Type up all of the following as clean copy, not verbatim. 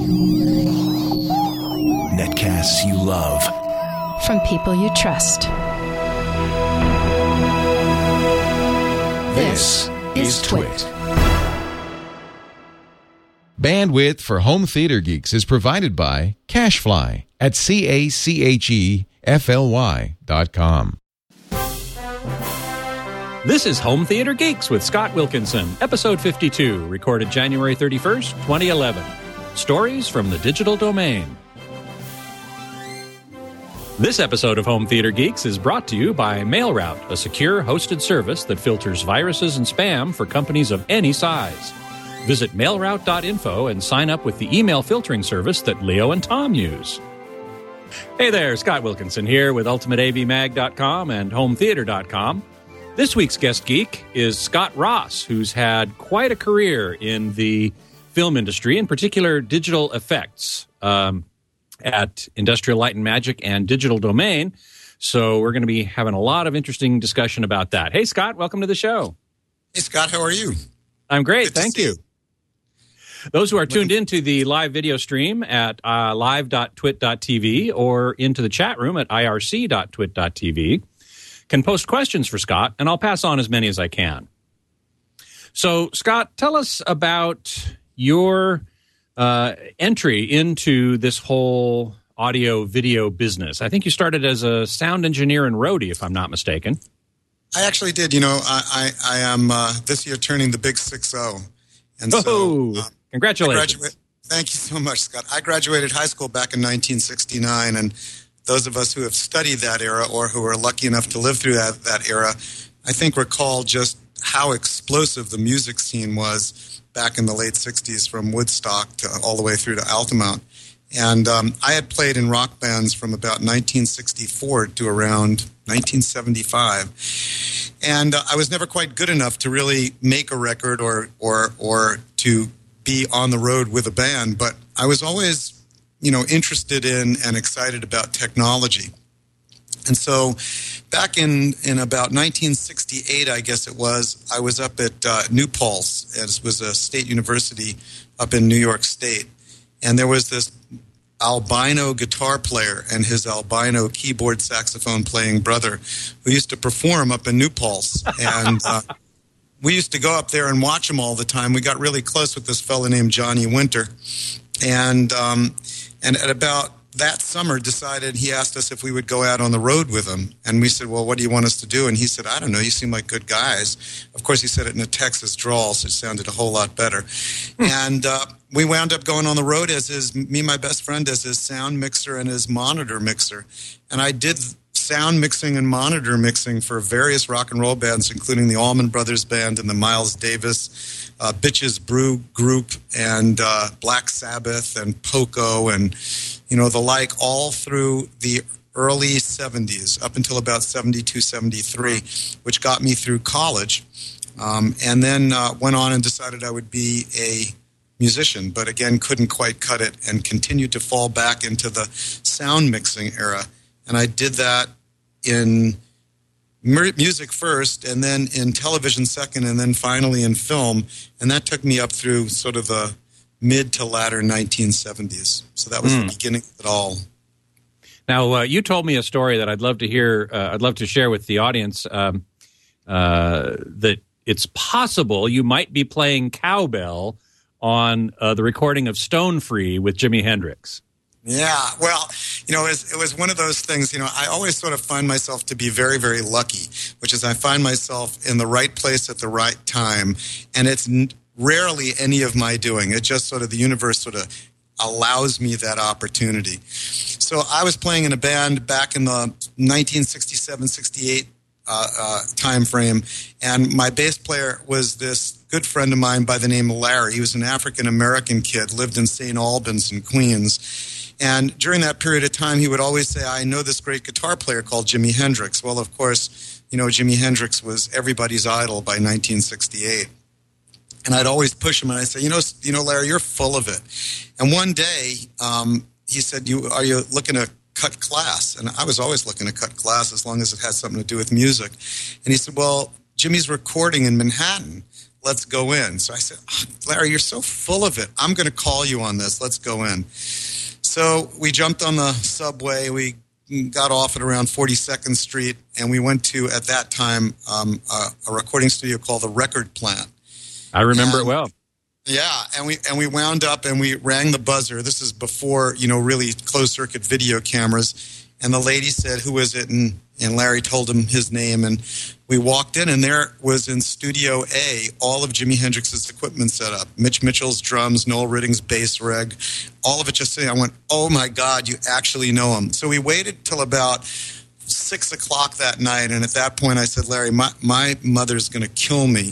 Netcasts you love. From people you trust. This is Twit. Bandwidth for Home Theater Geeks is provided by CacheFly at CacheFly.com. This is Home Theater Geeks with Scott Wilkinson, episode 52, recorded January 31st, 2011. Stories from the digital domain. This episode of Home Theater Geeks is brought to you by MailRoute, a secure hosted service that filters viruses and spam for companies of any size. Visit mailroute.info and sign up with the email filtering service that Leo and Tom use. Hey there, Scott Wilkinson here with UltimateAVMag.com and HomeTheater.com. This week's guest geek is Scott Ross, who's had quite a career in the film industry, in particular digital effects at Industrial Light and Magic and Digital Domain. So we're going to be having a lot of interesting discussion about that. Hey, Scott, welcome to the show. Hey, Scott, how are you? I'm great, thank you. Those who are tuned into the live video stream at live.twit.tv or into the chat room at irc.twit.tv can post questions for Scott, and I'll pass on as many as I can. So, Scott, tell us about your entry into this whole audio-video business. I think you started as a sound engineer and roadie, if I'm not mistaken. I actually did. You know, I am this year turning the big 6-0. And so, congratulations. Thank you so much, Scott. I graduated high school back in 1969, and those of us who have studied that era or who are lucky enough to live through that era, I think recall just how explosive the music scene was back in the late 60s from Woodstock to all the way through to Altamont. And I had played in rock bands from about 1964 to around 1975. And I was never quite good enough to really make a record or to be on the road with a band. But I was always, interested in and excited about technology. And so back in about 1968, I guess it was, I was up at New Paltz. It was a state university up in New York State. And there was this albino guitar player and his albino keyboard saxophone playing brother who used to perform up in New Paltz. And we used to go up there and watch him all the time. We got really close with this fellow named Johnny Winter. And at about that summer he asked us if we would go out on the road with him. And we said, well, what do you want us to do? And he said, I don't know, you seem like good guys. Of course, he said it in a Texas drawl, so it sounded a whole lot better. And we wound up going on the road as my best friend, as his sound mixer and his monitor mixer. And I did sound mixing and monitor mixing for various rock and roll bands, including the Allman Brothers Band and the Miles Davis Bitches Brew Group and Black Sabbath and Poco and the like, all through the early 70s, up until about 72, 73, which got me through college. And then went on and decided I would be a musician, but again, couldn't quite cut it and continued to fall back into the sound mixing era. And I did that in music first, and then in television second, and then finally in film. And that took me up through sort of the mid to latter 1970s. So that was the beginning of it all. Now, you told me a story that I'd love to hear. I'd love to share with the audience that it's possible you might be playing cowbell on the recording of Stone Free with Jimi Hendrix. Yeah, well, it was one of those things, I always sort of find myself to be very, very lucky, which is I find myself in the right place at the right time, and it's rarely any of my doing. It just sort of, the universe sort of allows me that opportunity. So I was playing in a band back in the 1967-68 time frame, and my bass player was this good friend of mine by the name of Larry. He was an African-American kid, lived in St. Albans in Queens. And during that period of time, he would always say, I know this great guitar player called Jimi Hendrix. Well, of course, Jimi Hendrix was everybody's idol by 1968. And I'd always push him, and I'd say, Larry, you're full of it. And one day, he said, are you looking to cut class? And I was always looking to cut class as long as it had something to do with music. And he said, well, Jimmy's recording in Manhattan let's go in. So I said, Larry, you're so full of it. I'm going to call you on this. Let's go in. So we jumped on the subway. We got off at around 42nd Street, and we went to, at that time, a recording studio called The Record Plant. I remember it well. Yeah, and we wound up and we rang the buzzer. This is before, really closed-circuit video cameras. And the lady said, who is it? And Larry told him his name. And we walked in, and there was in Studio A all of Jimi Hendrix's equipment set up. Mitch Mitchell's drums, Noel Ritting's bass rig, all of it just sitting. I went, oh, my God, you actually know him. So we waited till about 6 o'clock that night. And at that point, I said, Larry, my mother's going to kill me.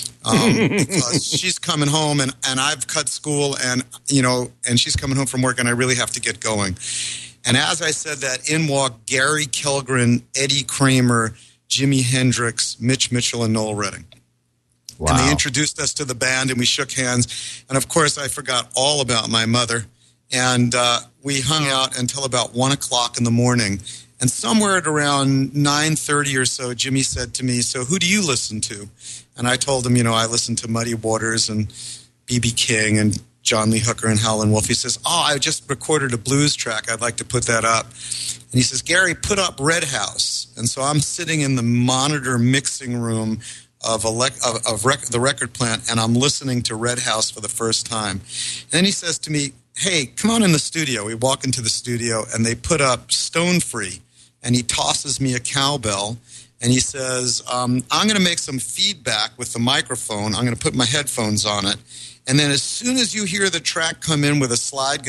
Because she's coming home and I've cut school and she's coming home from work and I really have to get going. And as I said that, in walked Gary Kellgren, Eddie Kramer, Jimi Hendrix, Mitch Mitchell, and Noel Ritting. Wow. And they introduced us to the band and we shook hands. And of course, I forgot all about my mother. And we hung out until about 1 o'clock in the morning. And somewhere at around 9:30 or so, Jimmy said to me, so who do you listen to? And I told him, I listen to Muddy Waters and B.B. King and John Lee Hooker and Howlin' Wolf. He says, I just recorded a blues track. I'd like to put that up. And he says, Gary, put up Red House. And so I'm sitting in the monitor mixing room of the record plant, and I'm listening to Red House for the first time. And then he says to me, hey, come on in the studio. We walk into the studio, and they put up Stone Free. And he tosses me a cowbell, and he says, I'm going to make some feedback with the microphone. I'm going to put my headphones on it. And then as soon as you hear the track come in with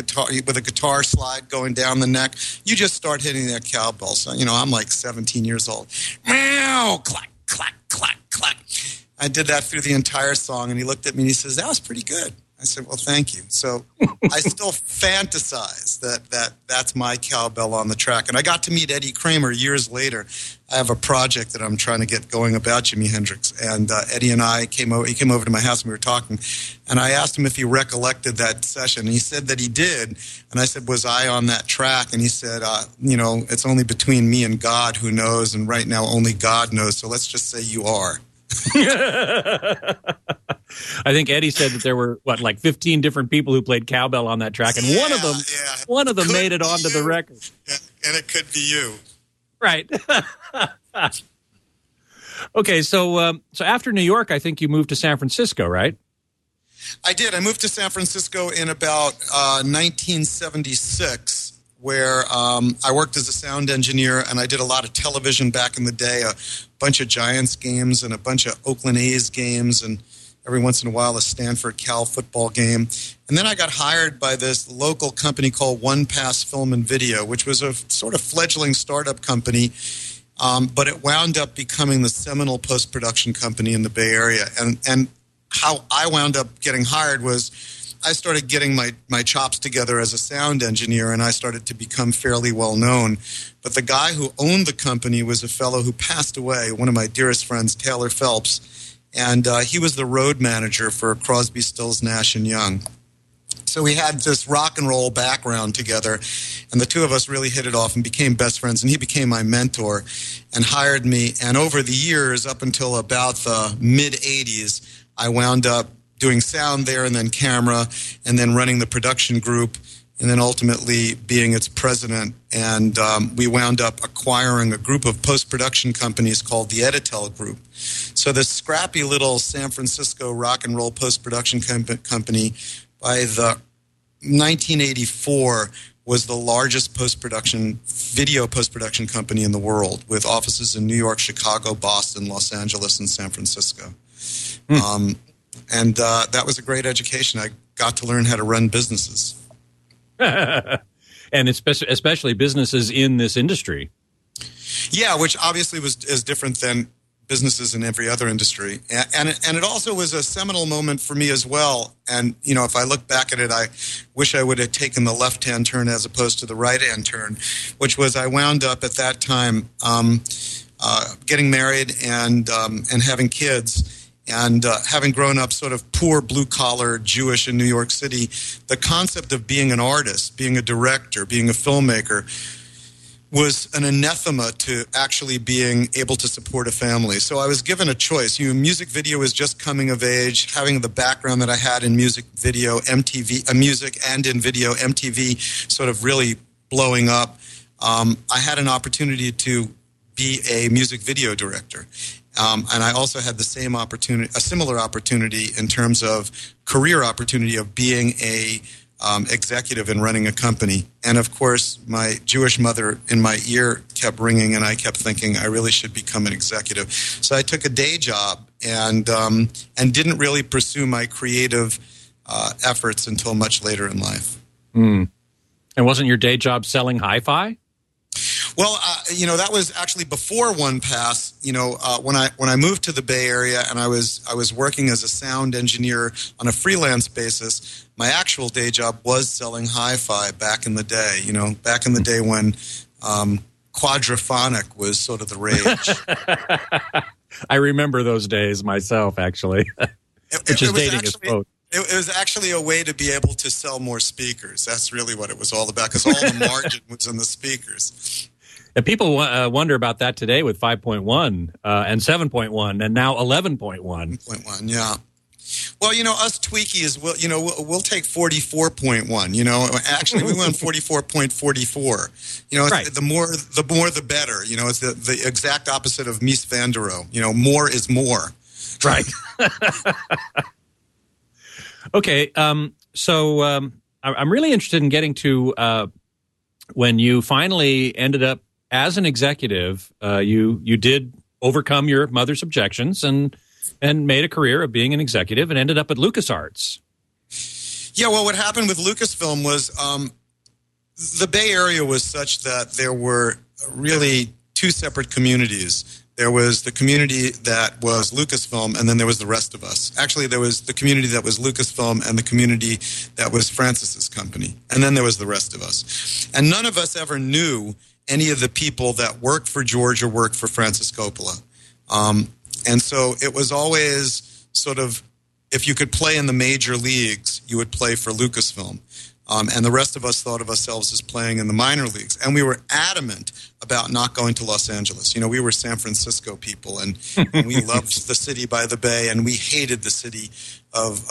a guitar slide going down the neck, you just start hitting that cowbell. So, I'm like 17 years old. Meow, clack, clack, clack, clack. I did that through the entire song, and he looked at me and he says, that was pretty good. I said, well, thank you. So I still fantasize that's my cowbell on the track. And I got to meet Eddie Kramer years later. I have a project that I'm trying to get going about Jimi Hendrix. And Eddie and I he came over to my house and we were talking. And I asked him if he recollected that session. And he said that he did. And I said, was I on that track? And he said, it's only between me and God who knows. And right now only God knows. So let's just say you are. I think Eddie said that there were 15 different people who played cowbell on that track, and one of them made it onto the record. Yeah, and it could be you, right? Okay, so after New York, I think you moved to San Francisco, right? I did. I moved to San Francisco in about 1976. Where I worked as a sound engineer, and I did a lot of television back in the day, a bunch of Giants games and a bunch of Oakland A's games, and every once in a while a Stanford Cal football game. And then I got hired by this local company called One Pass Film and Video, which was a sort of fledgling startup company, but it wound up becoming the seminal post-production company in the Bay Area. And how I wound up getting hired was I started getting my chops together as a sound engineer, and I started to become fairly well known. But the guy who owned the company was a fellow who passed away, one of my dearest friends, Taylor Phelps, and he was the road manager for Crosby, Stills, Nash & Young. So we had this rock and roll background together, and the two of us really hit it off and became best friends, and he became my mentor and hired me. And over the years, up until about the mid-'80s, I wound up doing sound there and then camera and then running the production group and then ultimately being its president. And we wound up acquiring a group of post-production companies called the Editel Group. So this scrappy little San Francisco rock and roll post-production company by the 1984 was the largest video post-production company in the world with offices in New York, Chicago, Boston, Los Angeles, and San Francisco. And that was a great education. I got to learn how to run businesses. And especially businesses in this industry. Yeah, which obviously is different than businesses in every other industry. And it also was a seminal moment for me as well. And, if I look back at it, I wish I would have taken the left-hand turn as opposed to the right-hand turn, which was I wound up at that time getting married and having kids. And having grown up sort of poor, blue-collar Jewish in New York City, the concept of being an artist, being a director, being a filmmaker was an anathema to actually being able to support a family. So I was given a choice. Music video was just coming of age, having the background that I had in music video, MTV, music and in video, MTV sort of really blowing up. I had an opportunity to be a music video director. And I also had the same opportunity, a similar opportunity in terms of career opportunity of being a executive and running a company. And of course, my Jewish mother in my ear kept ringing, and I kept thinking I really should become an executive. So I took a day job and didn't really pursue my creative efforts until much later in life. Mm. And wasn't your day job selling hi-fi? Well, that was actually before OnePass. When I moved to the Bay Area and I was working as a sound engineer on a freelance basis, my actual day job was selling hi-fi back in the day. Back in the day when quadraphonic was sort of the rage. I remember those days myself, actually. Which is dating us both. It was actually a way to be able to sell more speakers. That's really what it was all about, because all the margin was in the speakers. And people wonder about that today with 5.1 and 7.1 and now 11.1. 11.1, yeah. Well, us Tweakies, we'll take 44.1. Actually, we went 44.44. Right. The more the better. It's the exact opposite of Mies van der Rohe. More is more. Right. Okay, so I'm really interested in getting to when you finally ended up as an executive. You did overcome your mother's objections and made a career of being an executive and ended up at LucasArts. Yeah, well, what happened with Lucasfilm was the Bay Area was such that there were really two separate communities. There was the community that was Lucasfilm, and then there was the rest of us. Actually, there was the community that was Lucasfilm and the community that was Francis's company. And then there was the rest of us. And none of us ever knew any of the people that worked for George or worked for Francis Coppola. And so it was always sort of, if you could play in the major leagues, you would play for Lucasfilm. And the rest of us thought of ourselves as playing in the minor leagues. And we were adamant about not going to Los Angeles. We were San Francisco people, and we loved the city by the bay, and we hated the city of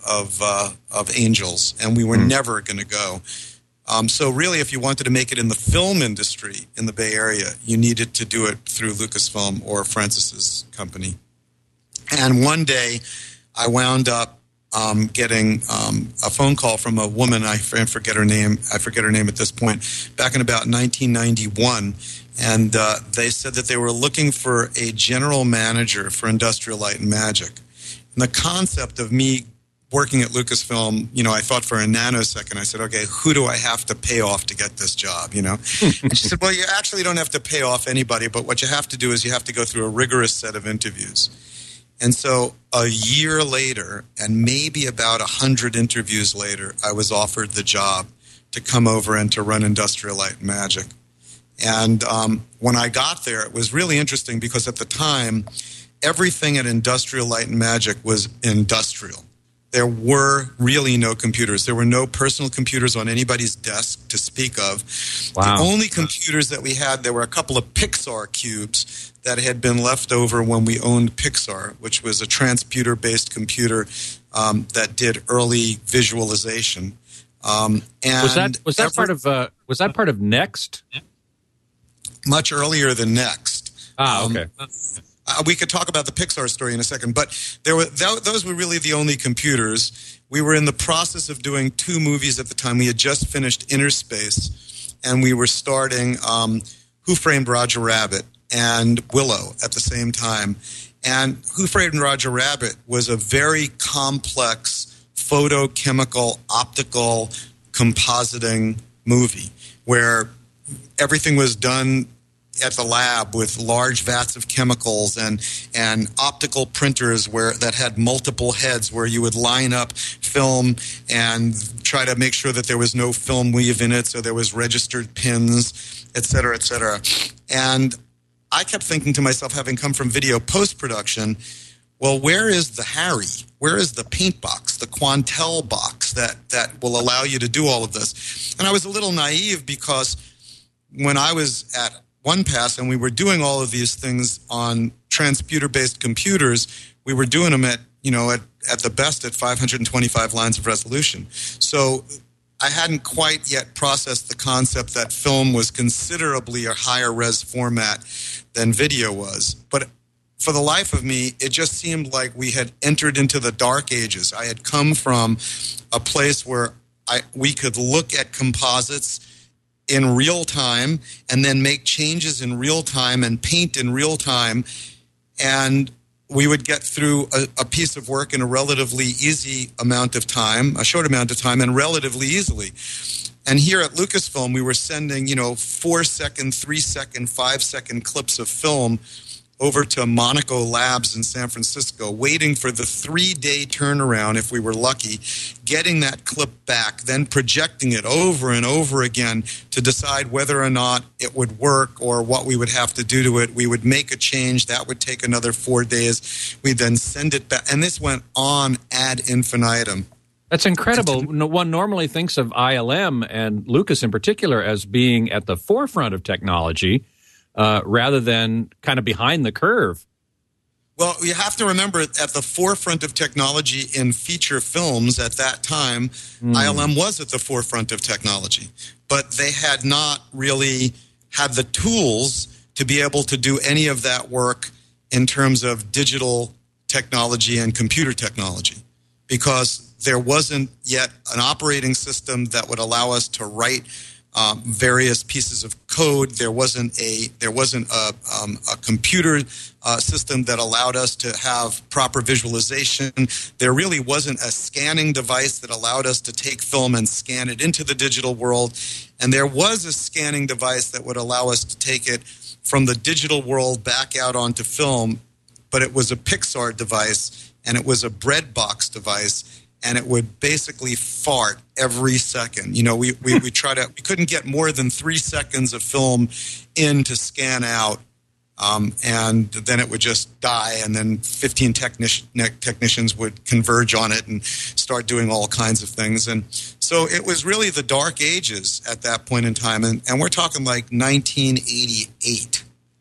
angels, and we were never going to go. So really, if you wanted to make it in the film industry in the Bay Area, you needed to do it through Lucasfilm or Francis's company. And one day, I wound up getting a phone call from a woman. I forget her name. I forget her name at this point. Back in about 1991, and they said that they were looking for a general manager for Industrial Light and Magic. And the concept of me working at Lucasfilm, I thought for a nanosecond. I said, "Okay, who do I have to pay off to get this job?" And she said, "Well, you actually don't have to pay off anybody, but what you have to do is you have to go through a rigorous set of interviews." And so a year later, and maybe about 100 interviews later, I was offered the job to come over and to run Industrial Light and Magic. And when I got there, it was really interesting because at the time, everything at Industrial Light and Magic was industrial. There were really no computers. There were no personal computers on anybody's desk to speak of. Wow. The only computers that we had, there were a couple of Pixar cubes that had been left over when we owned Pixar, which was a transputer-based computer that did early visualization. And was that part of Next? Much earlier than Next. Okay. We could talk about the Pixar story in a second, but those were really the only computers. We were in the process of doing 2 movies at the time. We had just finished Inner Space, and we were starting Who Framed Roger Rabbit and Willow at the same time. And Who Framed Roger Rabbit was a very complex photochemical, optical, compositing movie where everything was done at the lab with large vats of chemicals and optical printers that had multiple heads where you would line up film and try to make sure that there was no film weave in it, so there was registered pins, et cetera, et cetera. And I kept thinking to myself, having come from video post-production, well, where is the Harry? Where is the paint box, the Quantel box that will allow you to do all of this? And I was a little naive because when I was at OnePass and we were doing all of these things on transputer-based computers, we were doing them at the best at 525 lines of resolution. So I hadn't quite yet processed the concept that film was considerably a higher res format than video was. But for the life of me, it just seemed like we had entered into the dark ages. I had come from a place where we could look at composites in real time and then make changes in real time and paint in real time, and we would get through a piece of work in a relatively easy amount of time, a short amount of time, and relatively easily. And here at Lucasfilm, we were sending 4-second, 3-second, 5-second clips of film over to Monaco Labs in San Francisco, waiting for the 3-day turnaround, if we were lucky, getting that clip back, then projecting it over and over again to decide whether or not it would work or what we would have to do to it. We would make a change. That would take another 4 days. We'd then send it back. And this went on ad infinitum. That's incredible. One normally thinks of ILM and Lucas in particular as being at the forefront of technology, rather than kind of behind the curve. Well, you have to remember, at the forefront of technology in feature films at that time, ILM was at the forefront of technology. But they had not really had the tools to be able to do any of that work in terms of digital technology and computer technology, because there wasn't yet an operating system that would allow us to write various pieces of code. There wasn't a computer system that allowed us to have proper visualization. There really wasn't a scanning device that allowed us to take film and scan it into the digital world. And there was a scanning device that would allow us to take it from the digital world back out onto film, but it was a Pixar device, and it was a breadbox device, and it would basically fart every second. We couldn't get more than 3 seconds of film in to scan out, and then it would just die, and then 15 technicians would converge on it and start doing all kinds of things. And so it was really the dark ages at that point in time, and we're talking like 1988.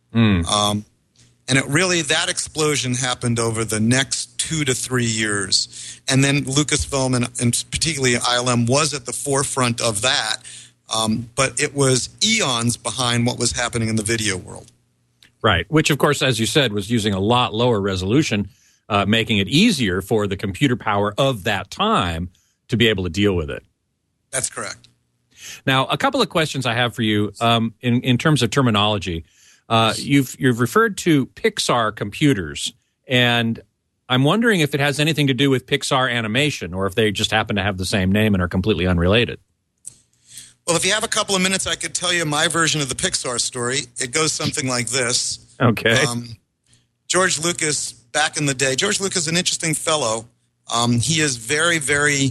And that explosion happened over the next 2 to 3 years. And then Lucasfilm and particularly ILM was at the forefront of that, but it was eons behind what was happening in the video world. Right, which, of course, as you said, was using a lot lower resolution, making it easier for the computer power of that time to be able to deal with it. That's correct. Now, a couple of questions I have for you in terms of terminology. You've referred to Pixar computers, and I'm wondering if it has anything to do with Pixar Animation, or if they just happen to have the same name and are completely unrelated. Well, if you have a couple of minutes, I could tell you my version of the Pixar story. It goes something like this. Okay. George Lucas, back in the day, George Lucas is an interesting fellow. He is very, very.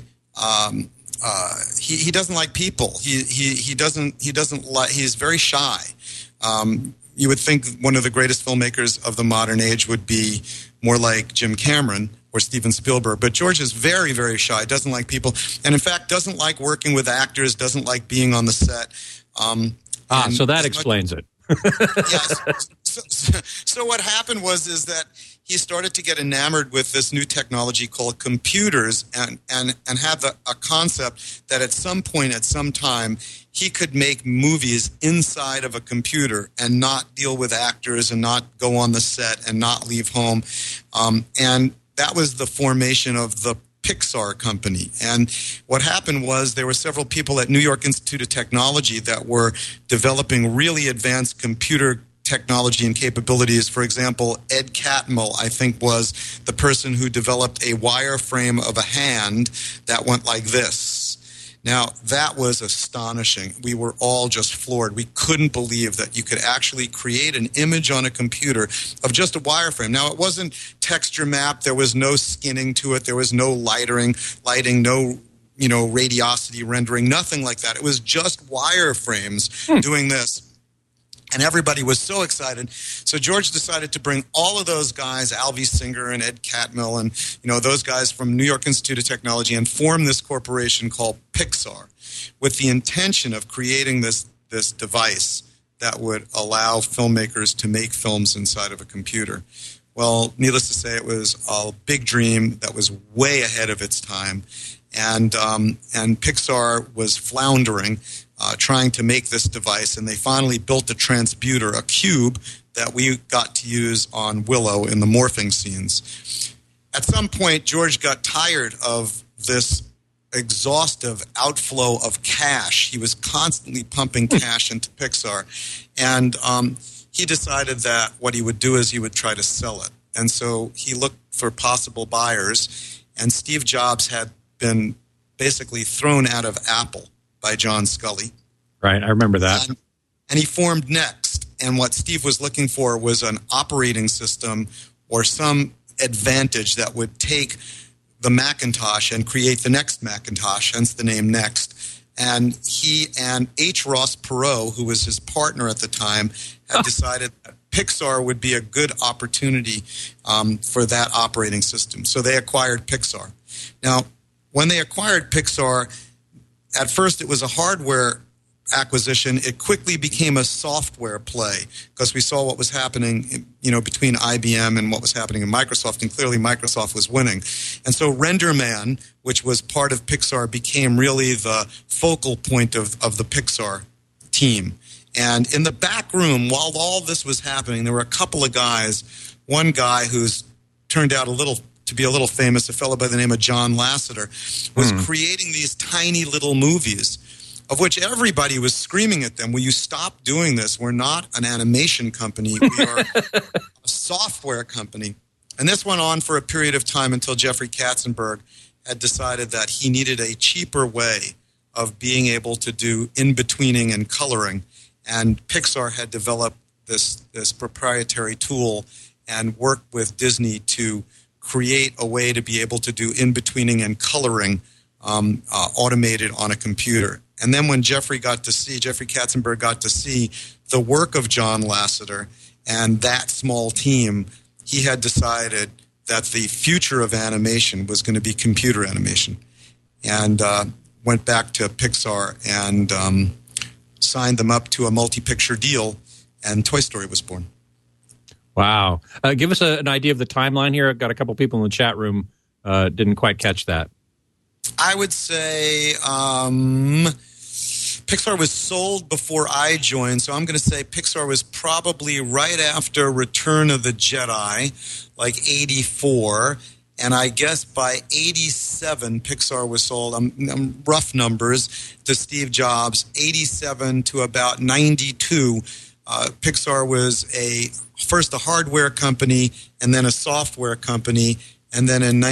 He doesn't like people. He doesn't like. He's very shy. You would think one of the greatest filmmakers of the modern age would be more like Jim Cameron or Steven Spielberg. But George is very, very shy, doesn't like people, and in fact doesn't like working with actors, doesn't like being on the set. So that explains it. Yes. So what happened is that he started to get enamored with this new technology called computers, and have a concept that at some point, at some time, he could make movies inside of a computer and not deal with actors and not go on the set and not leave home. And that was the formation of the Pixar company. And what happened was there were several people at New York Institute of Technology that were developing really advanced computer technology and capabilities. For example, Ed Catmull, I think, was the person who developed a wireframe of a hand that went like this. Now, that was astonishing. We were all just floored. We couldn't believe that you could actually create an image on a computer of just a wireframe. Now, it wasn't texture mapped. There was no skinning to it. There was no lighting, no radiosity rendering, nothing like that. It was just wireframes doing this. And everybody was so excited. So George decided to bring all of those guys, Alvy Singer and Ed Catmull and those guys from New York Institute of Technology, and form this corporation called Pixar, with the intention of creating this this device that would allow filmmakers to make films inside of a computer. Well, needless to say, it was a big dream that was way ahead of its time, and Pixar was floundering, trying to make this device, and they finally built a transbuter, a cube that we got to use on Willow in the morphing scenes. At some point, George got tired of this exhaustive outflow of cash. He was constantly pumping cash into Pixar, and he decided that what he would do is he would try to sell it. And so he looked for possible buyers, and Steve Jobs had been basically thrown out of Apple by John Sculley. Right, I remember that. And he formed Next, and what Steve was looking for was an operating system or some advantage that would take the Macintosh and create the next Macintosh, hence the name Next. And he and H. Ross Perot, who was his partner at the time, had decided that Pixar would be a good opportunity for that operating system. So they acquired Pixar. Now, when they acquired Pixar, at first it was a hardware acquisition. It quickly became a software play because we saw what was happening, between IBM and what was happening in Microsoft, and clearly Microsoft was winning. And so RenderMan, which was part of Pixar, became really the focal point of the Pixar team. And in the back room, while all this was happening, there were a couple of guys. One guy who's turned out to be a little famous, a fellow by the name of John Lasseter, was creating these tiny little movies, of which everybody was screaming at them, will you stop doing this? We're not an animation company. We are a software company. And this went on for a period of time until Jeffrey Katzenberg had decided that he needed a cheaper way of being able to do in-betweening and coloring. And Pixar had developed this proprietary tool and worked with Disney to create a way to be able to do in-betweening and coloring automated on a computer. And then when Jeffrey Katzenberg got to see the work of John Lasseter and that small team, he had decided that the future of animation was going to be computer animation, and went back to Pixar and signed them up to a multi-picture deal, and Toy Story was born. Wow. Give us an idea of the timeline here. I've got a couple people in the chat room didn't quite catch that. I would say Pixar was sold before I joined, so I'm going to say Pixar was probably right after Return of the Jedi, like 84, and I guess by 87 Pixar was sold, rough numbers, to Steve Jobs. 87 to about 92, Pixar was first a hardware company and then a software company. And then in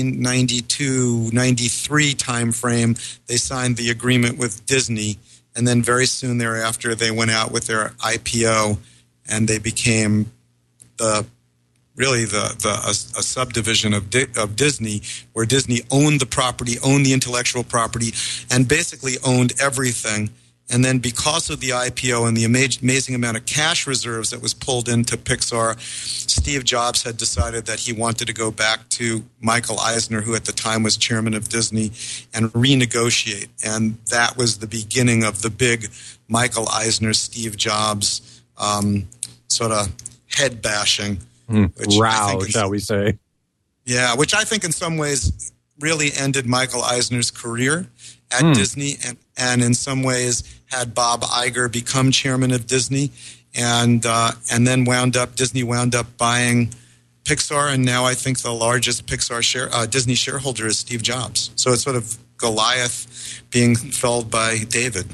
1992-93 timeframe, they signed the agreement with Disney. And then very soon thereafter, they went out with their IPO, and they became a subdivision of Disney, where Disney owned the property, owned the intellectual property, and basically owned everything. And then because of the IPO and the amazing amount of cash reserves that was pulled into Pixar, Steve Jobs had decided that he wanted to go back to Michael Eisner, who at the time was chairman of Disney, and renegotiate. And that was the beginning of the big Michael Eisner, Steve Jobs sort of head bashing. Row, shall we say. Yeah, which I think in some ways really ended Michael Eisner's career at Disney, and in some ways had Bob Iger become chairman of Disney, and then Disney wound up buying Pixar, and now I think the largest Disney shareholder is Steve Jobs. So it's sort of Goliath being felled by David.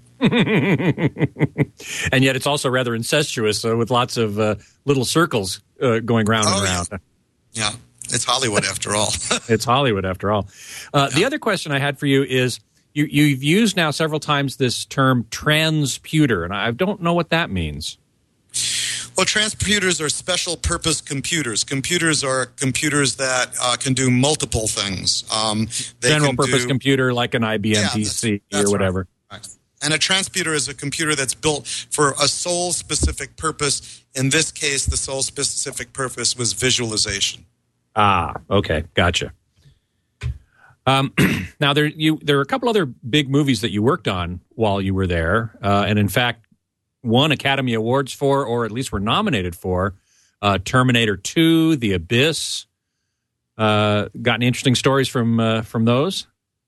And yet it's also rather incestuous, with lots of little circles going round and round. Yeah, it's Hollywood after all. It's Hollywood after all. The other question I had for you is, you've used now several times this term transputer, and I don't know what that means. Well, transputers are special purpose computers. Computers are computers that can do multiple things. General purpose computer like an IBM PC or whatever. Right. And a transputer is a computer that's built for a sole specific purpose. In this case, the sole specific purpose was visualization. Ah, okay. Gotcha. Now, there are a couple other big movies that you worked on while you were there, and in fact, won Academy Awards for, or at least were nominated for, Terminator 2, The Abyss. Gotten interesting stories from those?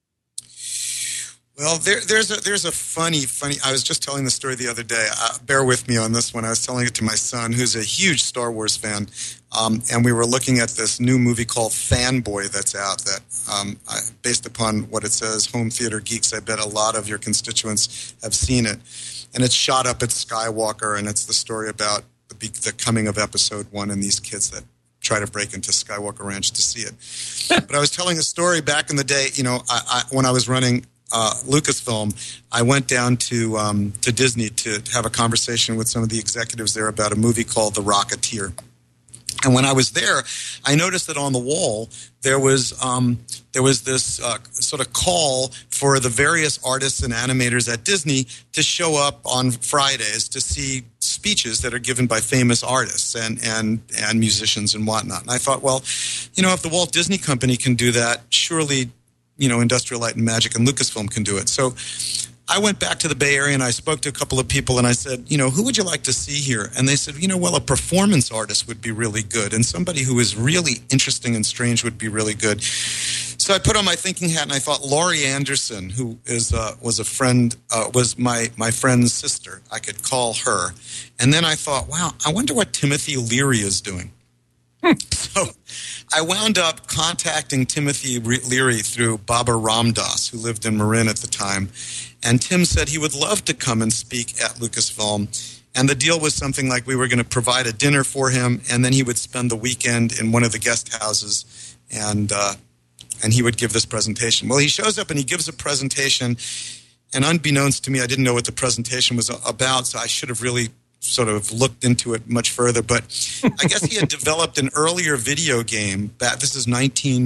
Well, there's a funny. I was just telling the story the other day. Bear with me on this one. I was telling it to my son, who's a huge Star Wars fan, and we were looking at this new movie called Fanboy that's out. That based upon what it says, Home Theater Geeks. I bet a lot of your constituents have seen it, and it's shot up at Skywalker, and it's the story about the coming of Episode 1 and these kids that try to break into Skywalker Ranch to see it. But I was telling a story back in the day. When I was running Lucasfilm, I went down to Disney to have a conversation with some of the executives there about a movie called The Rocketeer. And when I was there, I noticed that on the wall there was this sort of call for the various artists and animators at Disney to show up on Fridays to see speeches that are given by famous artists and musicians and whatnot. And I thought, well, if the Walt Disney Company can do that, surely Industrial Light and Magic and Lucasfilm can do it. So I went back to the Bay Area and I spoke to a couple of people and I said, who would you like to see here? And they said, well, a performance artist would be really good, and somebody who is really interesting and strange would be really good. So I put on my thinking hat and I thought Laurie Anderson, who was a friend, was my friend's sister. I could call her. And then I thought, wow, I wonder what Timothy Leary is doing. So I wound up contacting Timothy Leary through Baba Ramdas, who lived in Marin at the time. And Tim said he would love to come and speak at Lucasfilm. And the deal was something like we were going to provide a dinner for him, and then he would spend the weekend in one of the guest houses, and he would give this presentation. Well, he shows up and he gives a presentation, and unbeknownst to me, I didn't know what the presentation was about, so I should have really sort of looked into it much further. But I guess he had developed an earlier video game. This is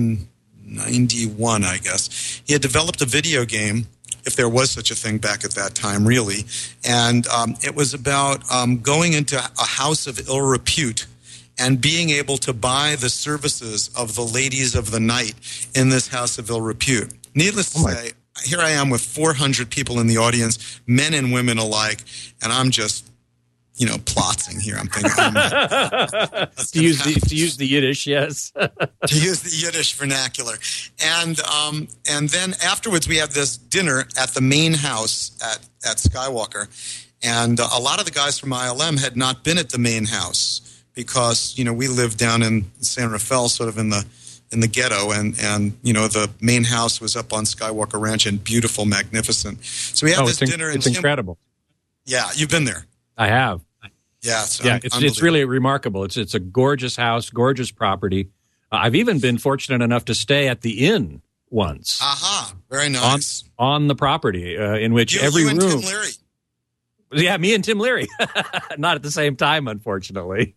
1991, I guess. He had developed a video game, if there was such a thing back at that time, really. And it was about going into a house of ill repute and being able to buy the services of the ladies of the night in this house of ill repute. Needless to say, here I am with 400 people in the audience, men and women alike, and I'm just plotzing here. I'm thinking, to use the Yiddish, yes. To use the Yiddish vernacular. And then afterwards we had this dinner at the main house at Skywalker. And a lot of the guys from ILM had not been at the main house because, we lived down in San Rafael, sort of in the ghetto, and the main house was up on Skywalker Ranch and beautiful, magnificent. So we had this dinner. It's incredible. Yeah, you've been there. I have. Yeah, it's really remarkable. It's a gorgeous house, gorgeous property. I've even been fortunate enough to stay at the inn once. Aha, very nice. On the property, in which every room. You and Tim Leary. Yeah, me and Tim Leary. Not at the same time, unfortunately.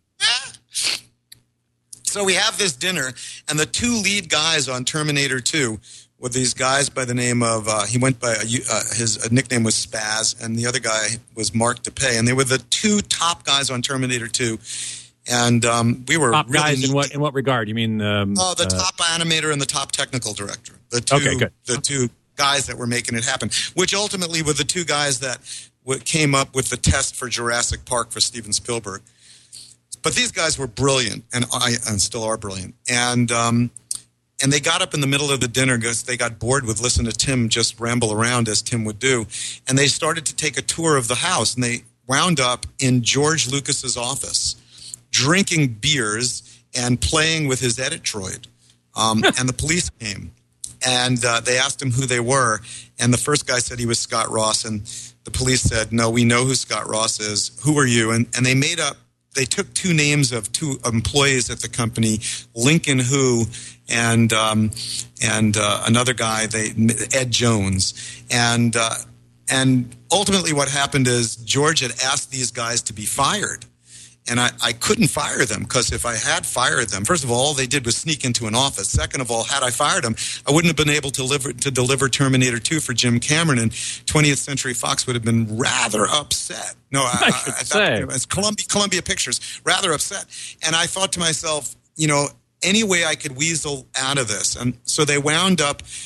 So we have this dinner, and the two lead guys on Terminator 2 were these guys by the name of, he went by, his nickname was Spaz, and the other guy was Mark DePay, and they were the two top guys on Terminator 2. And we were top really guys in what regard? You mean the top animator and the top technical director. The two guys that were making it happen, which ultimately were the two guys that came up with the test for Jurassic Park for Steven Spielberg. But these guys were brilliant, and still are brilliant. And they got up in the middle of the dinner because they got bored with listening to Tim just ramble around as Tim would do, and they started to take a tour of the house, and they wound up in George Lucas's office, drinking beers and playing with his Editroid. And the police came, and they asked him who they were, and the first guy said he was Scott Ross, and the police said, "No, we know who Scott Ross is. Who are you?" And they took two names of two employees at the company, Lincoln Hu and another guy, Ed Jones. And ultimately what happened is George had asked these guys to be fired. And I couldn't fire them because if I had fired them, first of all they did was sneak into an office. Second of all, had I fired them, I wouldn't have been able to deliver Terminator 2 for Jim Cameron, and 20th Century Fox would have been rather upset. No, it's Columbia Pictures, rather upset. And I thought to myself, any way I could weasel out of this. And so they wound up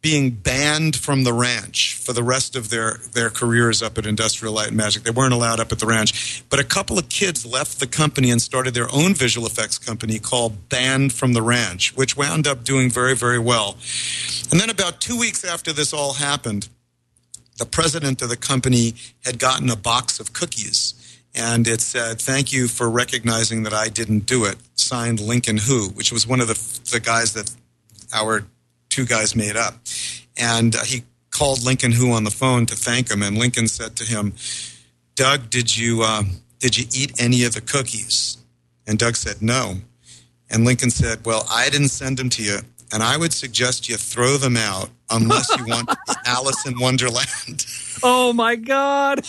being banned from the ranch for the rest of their careers up at Industrial Light and Magic. They weren't allowed up at the ranch. But a couple of kids left the company and started their own visual effects company called Banned from the Ranch, which wound up doing very, very well. And then about 2 weeks after this all happened, the president of the company had gotten a box of cookies. And it said, "Thank you for recognizing that I didn't do it." Signed Lincoln Hu, which was one of the guys that our two guys made up. And he called Lincoln Hu on the phone to thank him. And Lincoln said to him, "Doug, did you eat any of the cookies?" And Doug said, "No." And Lincoln said, "Well, I didn't send them to you, and I would suggest you throw them out unless you want to be Alice in Wonderland." Oh, my God.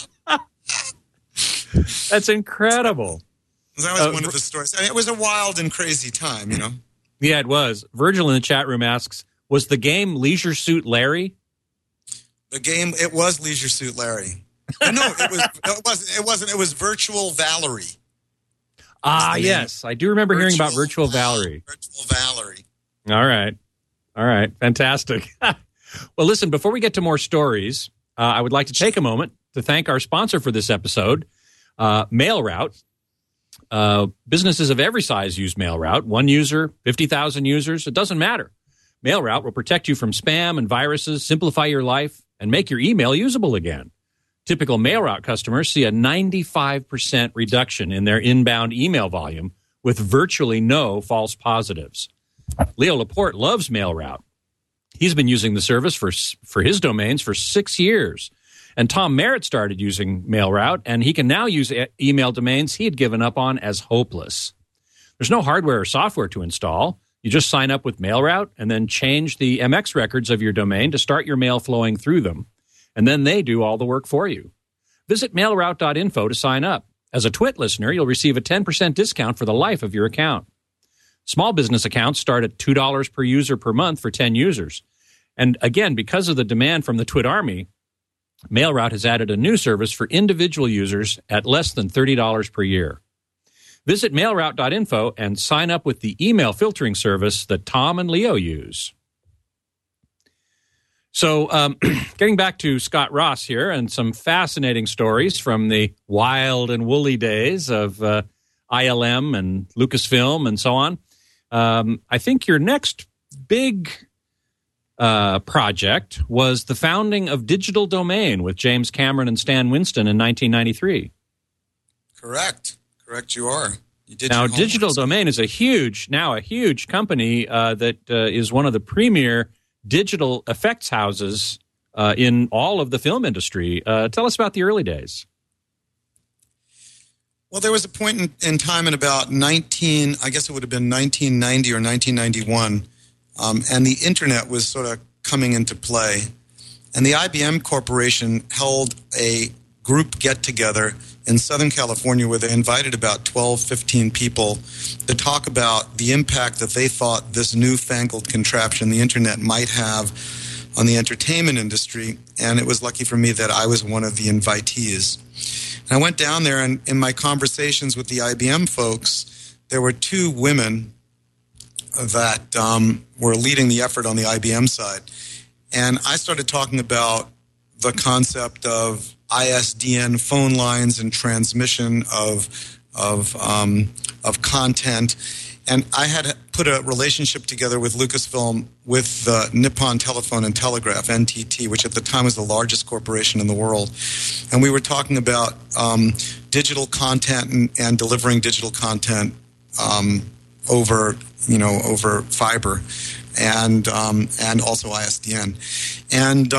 That's incredible. That was one of the stories. I mean, it was a wild and crazy time, you know. Yeah, it was. Virgil in the chat room asks, was the game Leisure Suit Larry? The game, it was Leisure Suit Larry. No, it wasn't. It was Virtual Valerie. Ah, yes. I do remember hearing about Virtual Valerie. Virtual Valerie. All right. Fantastic. Well, listen, before we get to more stories, I would like to take a moment to thank our sponsor for this episode, MailRoute. Businesses of every size use MailRoute. 1 user, 50,000 users, it doesn't matter. MailRoute will protect you from spam and viruses, simplify your life, and make your email usable again. Typical MailRoute customers see a 95% reduction in their inbound email volume with virtually no false positives. Leo Laporte loves MailRoute. He's been using the service for his domains for 6 years. And Tom Merritt started using MailRoute, and he can now use email domains he had given up on as hopeless. There's no hardware or software to install. You just sign up with MailRoute and then change the MX records of your domain to start your mail flowing through them. And then they do all the work for you. Visit mailroute.info to sign up. As a Twit listener, you'll receive a 10% discount for the life of your account. Small business accounts start at $2 per user per month for 10 users. And again, because of the demand from the Twit Army, MailRoute has added a new service for individual users at less than $30 per year. Visit mailroute.info and sign up with the email filtering service that Tom and Leo use. So getting back to Scott Ross here and some fascinating stories from the wild and woolly days of ILM and Lucasfilm and so on. I think your next big project was the founding of Digital Domain with James Cameron and Stan Winston in 1993. Correct you are. You did. Now, Digital Domain is a huge company that is one of the premier digital effects houses in all of the film industry. Tell us about the early days. Well, there was a point in time in about 1990 or 1991, and the internet was sort of coming into play. And the IBM Corporation held a group get-together in Southern California where they invited about 12, 15 people to talk about the impact that they thought this newfangled contraption, the internet, might have on the entertainment industry. And it was lucky for me that I was one of the invitees. And I went down there, and in my conversations with the IBM folks, there were 2 women that were leading the effort on the IBM side. And I started talking about the concept of ISDN phone lines and transmission of content. And I had put a relationship together with Lucasfilm with the Nippon Telephone and Telegraph, NTT, which at the time was the largest corporation in the world. And we were talking about digital content and delivering digital content over fiber and also ISDN. And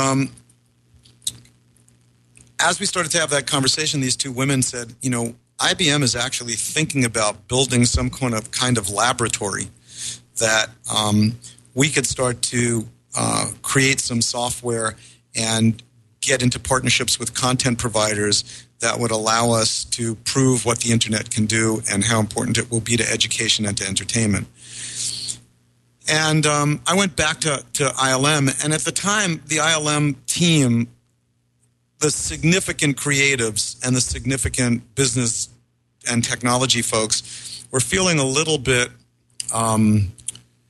as we started to have that conversation, these 2 women said, IBM is actually thinking about building some kind of laboratory that we could start to create some software and get into partnerships with content providers that would allow us to prove what the internet can do and how important it will be to education and to entertainment. And I went back to ILM, and at the time, the ILM team, the significant creatives and the significant business and technology folks were feeling a little bit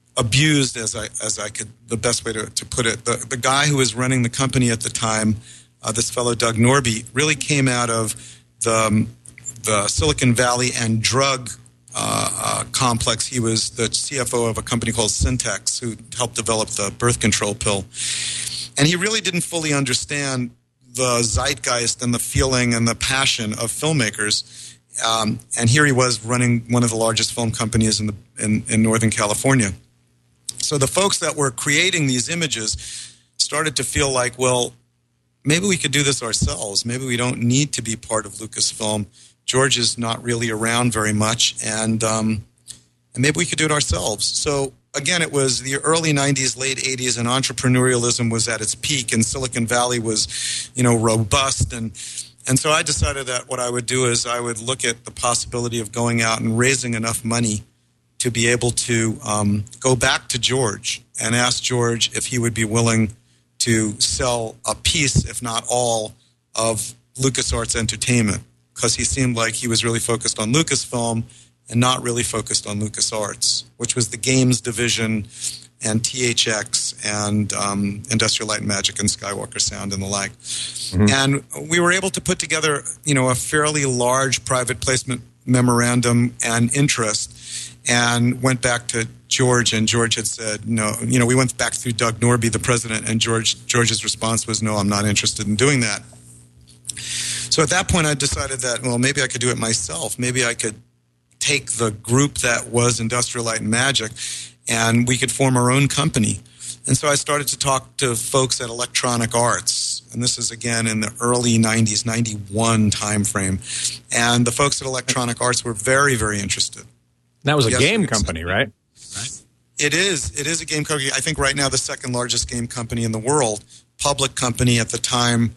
abused as I could, the best way to put it. The guy who was running the company at the time, this fellow Doug Norby, really came out of the Silicon Valley and drug complex. He was the CFO of a company called Syntex, who helped develop the birth control pill. And he really didn't fully understand the zeitgeist and the feeling and the passion of filmmakers. And here he was running one of the largest film companies in Northern California. So the folks that were creating these images started to feel like, well, maybe we could do this ourselves. Maybe we don't need to be part of Lucasfilm. George is not really around very much, and maybe we could do it ourselves. So again, it was the early 90s, late 80s, and entrepreneurialism was at its peak, and Silicon Valley was, robust. And so I decided that what I would do is I would look at the possibility of going out and raising enough money to be able to go back to George and ask George if he would be willing to sell a piece, if not all, of LucasArts Entertainment, because he seemed like he was really focused on Lucasfilm and not really focused on LucasArts, which was the games division and THX and Industrial Light and Magic and Skywalker Sound and the like. Mm-hmm. And we were able to put together, a fairly large private placement memorandum and interest, and went back to George, and George had said, no, we went back through Doug Norby, the president, and George's response was, no, I'm not interested in doing that. So at that point, I decided that, well, maybe I could do it myself. Maybe I could take the group that was Industrial Light and Magic, and we could form our own company. And so I started to talk to folks at Electronic Arts, and this is, again, in the early 90s, 91 timeframe. And the folks at Electronic Arts were very, very interested. That was a game company, right? It is. It is a game company. I think right now the second largest game company in the world, public company at the time.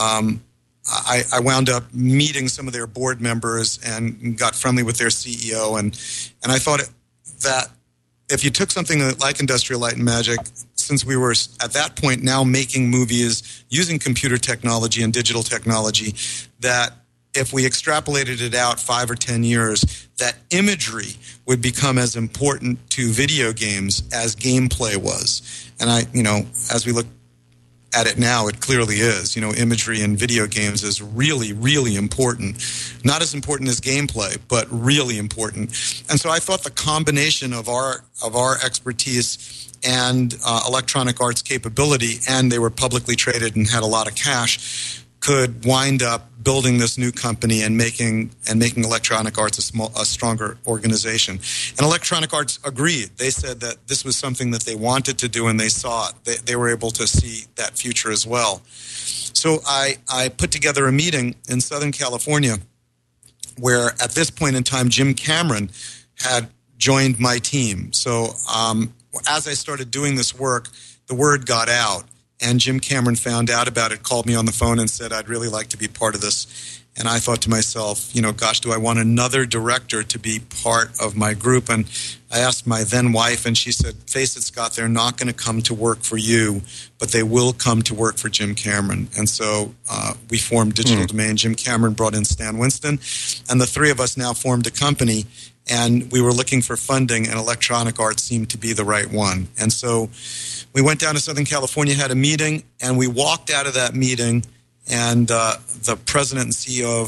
I wound up meeting some of their board members and got friendly with their CEO. And I thought that if you took something like Industrial Light and Magic, since we were at that point now making movies using computer technology and digital technology, that if we extrapolated it out 5 or 10 years, that imagery would become as important to video games as gameplay was. And as we look at it now, it clearly is. Imagery in video games is really, really important. Not as important as gameplay, but really important. And so I thought the combination of our expertise and Electronic Arts capability, and they were publicly traded and had a lot of cash, could wind up building this new company and making Electronic Arts a stronger organization. And Electronic Arts agreed. They said that this was something that they wanted to do, and they saw it. They were able to see that future as well. So I put together a meeting in Southern California where, at this point in time, Jim Cameron had joined my team. So as I started doing this work, the word got out. And Jim Cameron found out about it, called me on the phone and said, I'd really like to be part of this. And I thought to myself, gosh, do I want another director to be part of my group? And I asked my then wife, and she said, face it, Scott, they're not going to come to work for you, but they will come to work for Jim Cameron. And so we formed Digital Domain. Jim Cameron brought in Stan Winston, and the three of us now formed a company. And we were looking for funding, and Electronic Arts seemed to be the right one. And so we went down to Southern California, had a meeting, and we walked out of that meeting, and the president and CEO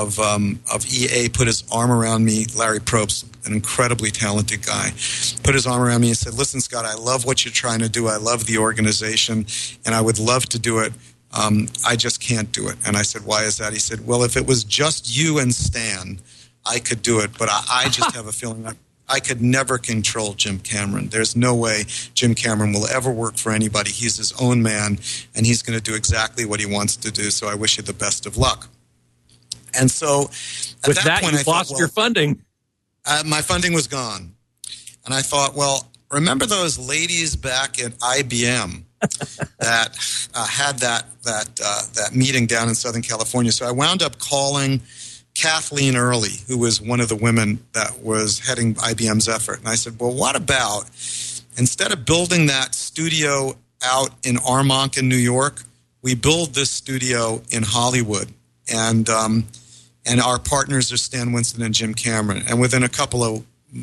of EA put his arm around me. Larry Probst, an incredibly talented guy, put his arm around me and said, listen, Scott, I love what you're trying to do. I love the organization, and I would love to do it. I just can't do it. And I said, why is that? He said, well, if it was just you and Stan, I could do it, but I just have a feeling I could never control Jim Cameron. There's no way Jim Cameron will ever work for anybody. He's his own man, and he's going to do exactly what he wants to do, so I wish you the best of luck. And so at that point, you lost your funding. My funding was gone. And I thought, well, remember those ladies back at IBM that had that meeting down in Southern California? So I wound up calling Kathleen Early, who was one of the women that was heading IBM's effort. And I said, well, what about, instead of building that studio out in Armonk in New York, we build this studio in Hollywood. And our partners are Stan Winston and Jim Cameron. And within a couple of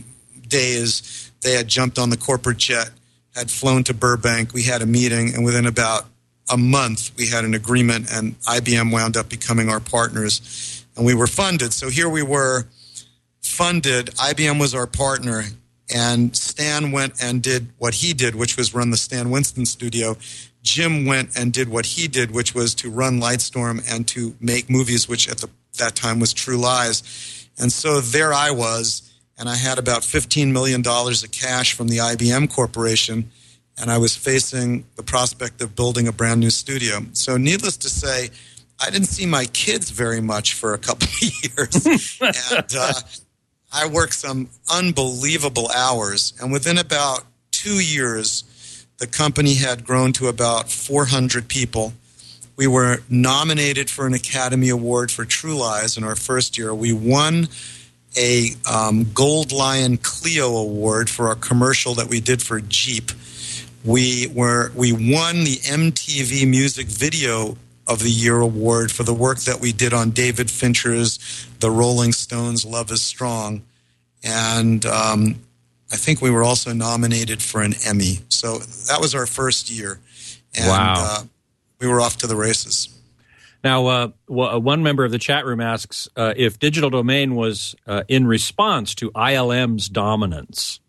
days, they had jumped on the corporate jet, had flown to Burbank. We had a meeting, and within about a month, we had an agreement, and IBM wound up becoming our partners, and we were funded. So here we were, funded. IBM was our partner, and Stan went and did what he did, which was run the Stan Winston studio. Jim went and did what he did, which was to run Lightstorm and to make movies, which at that time was True Lies. And so there I was, and I had about $15 million of cash from the IBM Corporation, and I was facing the prospect of building a brand new studio. So needless to say, I didn't see my kids very much for a couple of years. And I worked some unbelievable hours. And within about 2 years, the company had grown to about 400 people. We were nominated for an Academy Award for True Lies in our first year. We won a Gold Lion Clio Award for our commercial that we did for Jeep. We won the MTV Music Video of the Year award for the work that we did on David Fincher's The Rolling Stones' Love is Strong. And I think we were also nominated for an Emmy. So that was our first year. And, wow. We were off to the races. Now, one member of the chat room asks if Digital Domain was in response to ILM's dominance.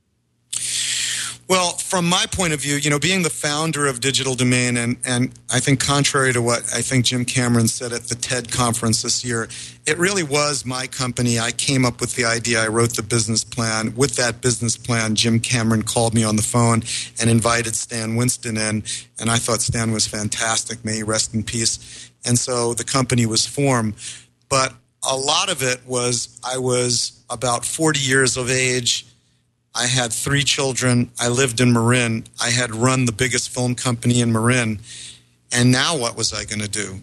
Well, from my point of view, being the founder of Digital Domain, and I think contrary to what I think Jim Cameron said at the TED conference this year, it really was my company. I came up with the idea. I wrote the business plan. With that business plan, Jim Cameron called me on the phone and invited Stan Winston in, and I thought Stan was fantastic. May he rest in peace. And so the company was formed. But a lot of it was I was about 40 years of age. I had 3 children. I lived in Marin. I had run the biggest film company in Marin. And now what was I going to do?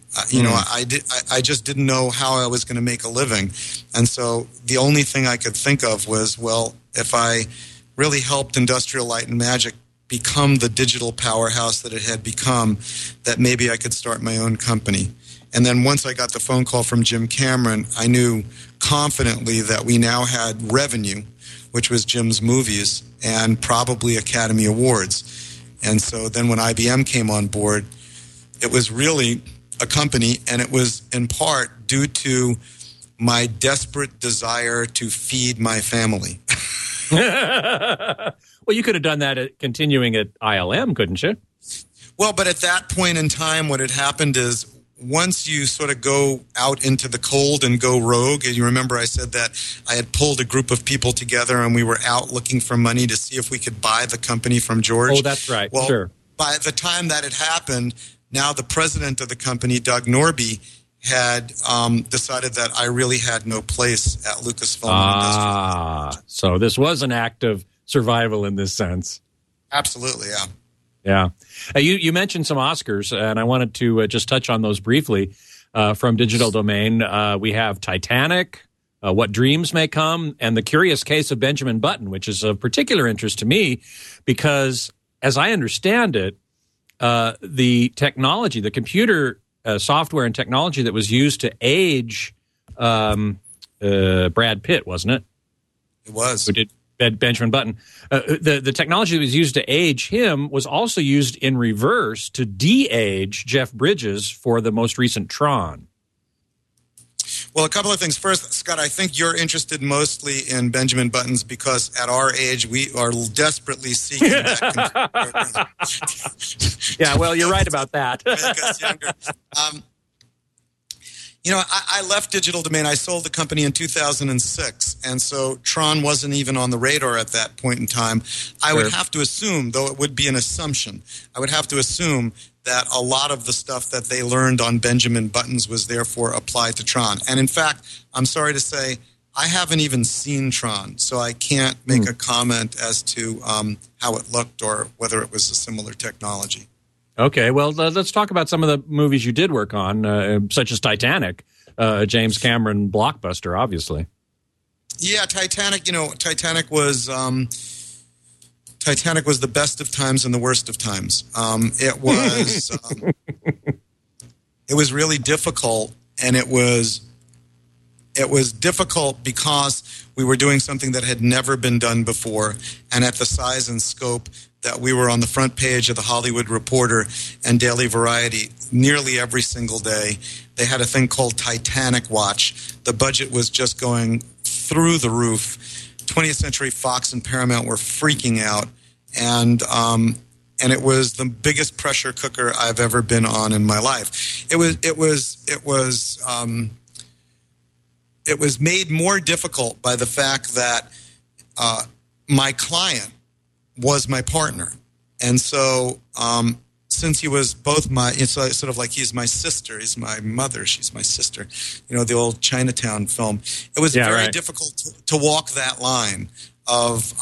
I just didn't know how I was going to make a living. And so the only thing I could think of was, well, if I really helped Industrial Light and Magic become the digital powerhouse that it had become, that maybe I could start my own company. And then once I got the phone call from Jim Cameron, I knew confidently that we now had revenue, which was Jim's movies, and probably Academy Awards. And so then when IBM came on board, it was really a company, and it was in part due to my desperate desire to feed my family. Well, you could have done that continuing at ILM, couldn't you? Well, but at that point in time, what had happened is once you sort of go out into the cold and go rogue, and you remember I said that I had pulled a group of people together and we were out looking for money to see if we could buy the company from George. Oh, that's right. Well, sure. By the time that had happened, now the president of the company, Doug Norby, had decided that I really had no place at Lucasfilm. So this was an act of survival in this sense. Absolutely, yeah. Yeah. You mentioned some Oscars, and I wanted to just touch on those briefly from Digital Domain. We have Titanic, What Dreams May Come, and The Curious Case of Benjamin Button, which is of particular interest to me because, as I understand it, the technology, the computer software and technology that was used to age Brad Pitt, wasn't it? It was. Who did Benjamin Button. The technology that was used to age him was also used in reverse to de-age Jeff Bridges for the most recent Tron. Well, a couple of things. First, Scott, I think you're interested mostly in Benjamin Buttons because at our age, we are desperately seeking that. Yeah, well, you're right about that. Make us younger. I left Digital Domain. I sold the company in 2006, and so Tron wasn't even on the radar at that point in time. I would have to assume, though it would be an assumption, I would have to assume that a lot of the stuff that they learned on Benjamin Buttons was therefore applied to Tron. And in fact, I'm sorry to say, I haven't even seen Tron, so I can't make a comment as to how it looked or whether it was a similar technology. Okay, well, let's talk about some of the movies you did work on, such as Titanic, James Cameron blockbuster, obviously. Yeah, Titanic. Titanic was the best of times and the worst of times. It was really difficult, and it was difficult because We were doing something that had never been done before, and at the size and scope that we were on the front page of the Hollywood Reporter and Daily Variety nearly every single day. They had a thing called Titanic Watch. The budget was just going through the roof. 20th Century Fox and Paramount were freaking out, and it was the biggest pressure cooker I've ever been on in my life. It was made more difficult by the fact that my client was my partner, and so since he was both it's sort of like he's my sister, he's my mother, she's my sister. You know, the old Chinatown film. It was very difficult to walk that line of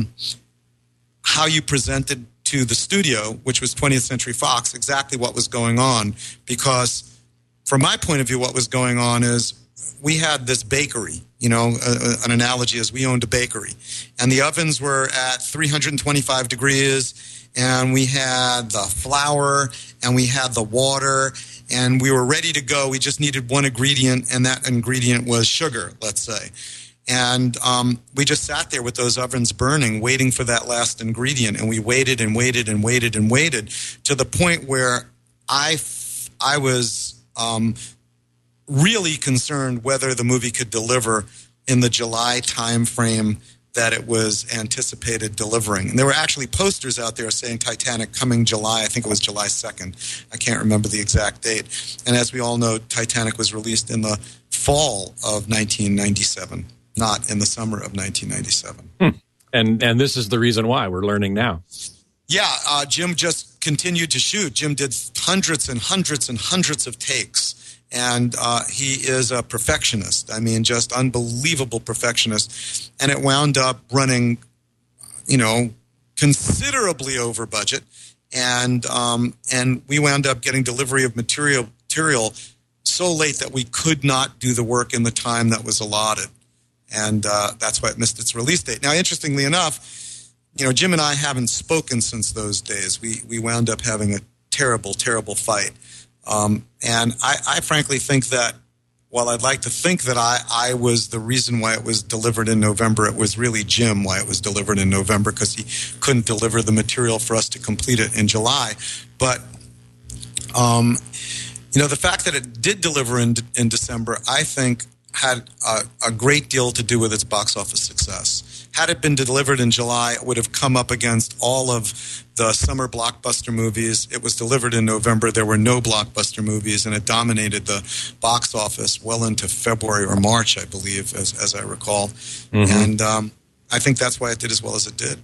how you presented to the studio, which was 20th Century Fox, exactly what was going on. Because from my point of view, what was going on is we had this bakery, you know, an analogy is we owned a bakery. And the ovens were at 325 degrees, and we had the flour, and we had the water, and we were ready to go. We just needed one ingredient, and that ingredient was sugar, let's say. And we just sat there with those ovens burning, waiting for that last ingredient. And we waited and waited and waited and waited to the point where I was really concerned whether the movie could deliver in the July time frame that it was anticipated delivering. And there were actually posters out there saying Titanic coming July. I think it was July 2nd. I can't remember the exact date. And as we all know, Titanic was released in the fall of 1997. Not in the summer of 1997. And this is the reason why we're learning now. Yeah, Jim just continued to shoot. Jim did hundreds and hundreds and hundreds of takes. And he is a perfectionist. I mean, just unbelievable perfectionist. And it wound up running, you know, considerably over budget. And we wound up getting delivery of material so late that we could not do the work in the time that was allotted. And that's why it missed its release date. Now, interestingly enough, you know, Jim and I haven't spoken since those days. We wound up having a terrible, terrible fight. And I frankly think that while I'd like to think that I was the reason why it was delivered in November, it was really Jim why it was delivered in November, because he couldn't deliver the material for us to complete it in July. But, you know, the fact that it did deliver in December, I think, had a great deal to do with its box office success. Had it been delivered in July, it would have come up against all of the summer blockbuster movies. It was delivered in November. There were no blockbuster movies, and it dominated the box office well into February or March, I believe, as I recall. Mm-hmm. And I think that's why it did as well as it did.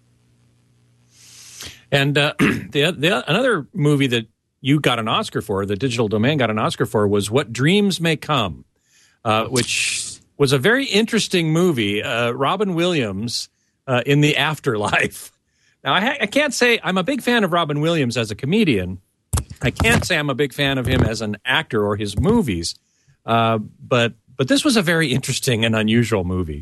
And another movie that you got an Oscar for, the Digital Domain got an Oscar for, was What Dreams May Come. Which was a very interesting movie. Robin Williams in the afterlife. Now, I can't say I'm a big fan of Robin Williams as a comedian. I can't say I'm a big fan of him as an actor or his movies. But this was a very interesting and unusual movie.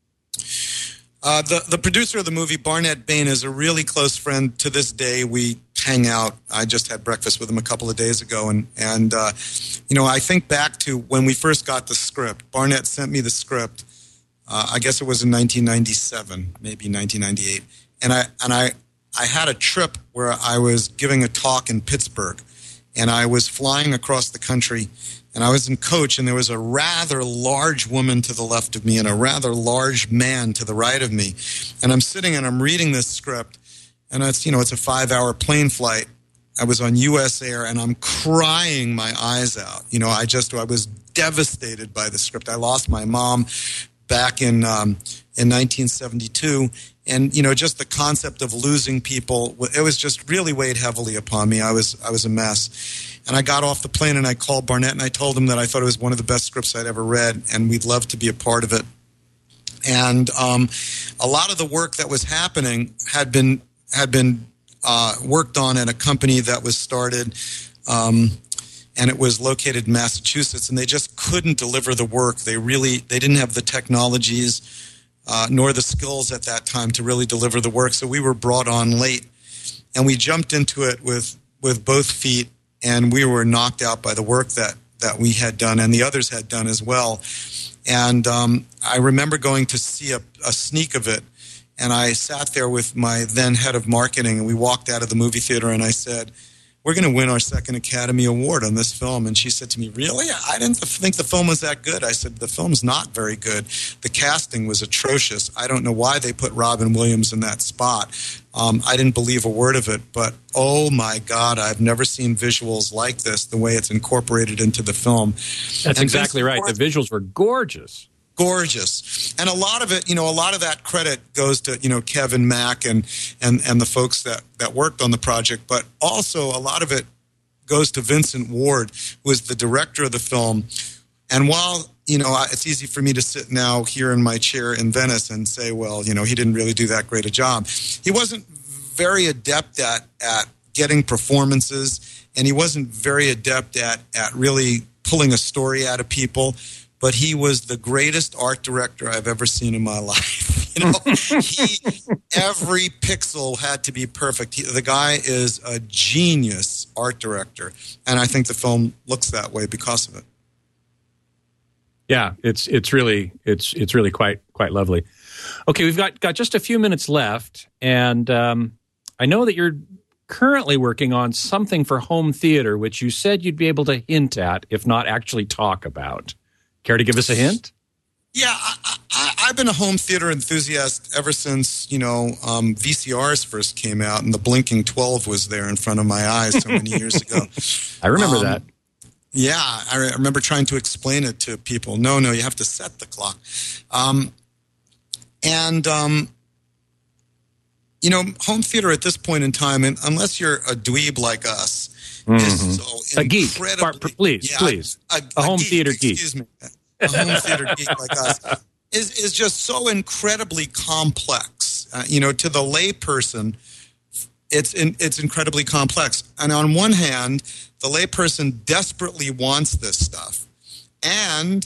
The producer of the movie, Barnett Bain, is a really close friend to this day. We hang out. I just had breakfast with him a couple of days ago. And you know, I think back to when we first got the script. Barnett sent me the script. I guess it was in 1997, maybe 1998. And I had a trip where I was giving a talk in Pittsburgh. And I was flying across the country. And I was in coach, and there was a rather large woman to the left of me and a rather large man to the right of me. And I'm sitting and I'm reading this script, and it's, you know, it's a 5-hour plane flight. I was on U.S. Air, and I'm crying my eyes out. You know, I was devastated by the script. I lost my mom back in 1972. And, you know, just the concept of losing people, it was just really weighed heavily upon me. I was a mess. And I got off the plane and I called Barnett and I told him that I thought it was one of the best scripts I'd ever read, and we'd love to be a part of it. And a lot of the work that was happening had been worked on at a company that was started, and it was located in Massachusetts, and they just couldn't deliver the work. They didn't have the technologies nor the skills at that time to really deliver the work. So we were brought on late, and we jumped into it with both feet. And we were knocked out by the work that we had done and the others had done as well. And I remember going to see a sneak of it, and I sat there with my then head of marketing, and we walked out of the movie theater, and I said, we're going to win our second Academy Award on this film. And she said to me, really? I didn't think the film was that good. I said, the film's not very good. The casting was atrocious. I don't know why they put Robin Williams in that spot. I didn't believe a word of it. But, oh, my God, I've never seen visuals like this, the way it's incorporated into the film. That's exactly right. The visuals were gorgeous. Gorgeous. And a lot of it, a lot of that credit goes to, Kevin Mack and the folks that worked on the project, but also a lot of it goes to Vincent Ward, who was the director of the film. And while, it's easy for me to sit now here in my chair in Venice and say, well, he didn't really do that great a job. He wasn't very adept at getting performances, and he wasn't very adept at really pulling a story out of people. But he was the greatest art director I've ever seen in my life. Every pixel had to be perfect. The guy is a genius art director, and I think the film looks that way because of it. Yeah, it's really quite lovely. Okay, we've got just a few minutes left, and I know that you're currently working on something for home theater, which you said you'd be able to hint at, if not actually talk about. Care to give us a hint? Yeah, I've been a home theater enthusiast ever since, VCRs first came out and the blinking 12 was there in front of my eyes so many years ago. I remember that. Yeah, I remember trying to explain it to people. No, you have to set the clock. Home theater at this point in time, and unless you're a dweeb like us, is so a geek. Please. A home theater geek. Excuse me. A home theater geek like us is just so incredibly complex. To the layperson, it's incredibly complex. And on one hand, the layperson desperately wants this stuff and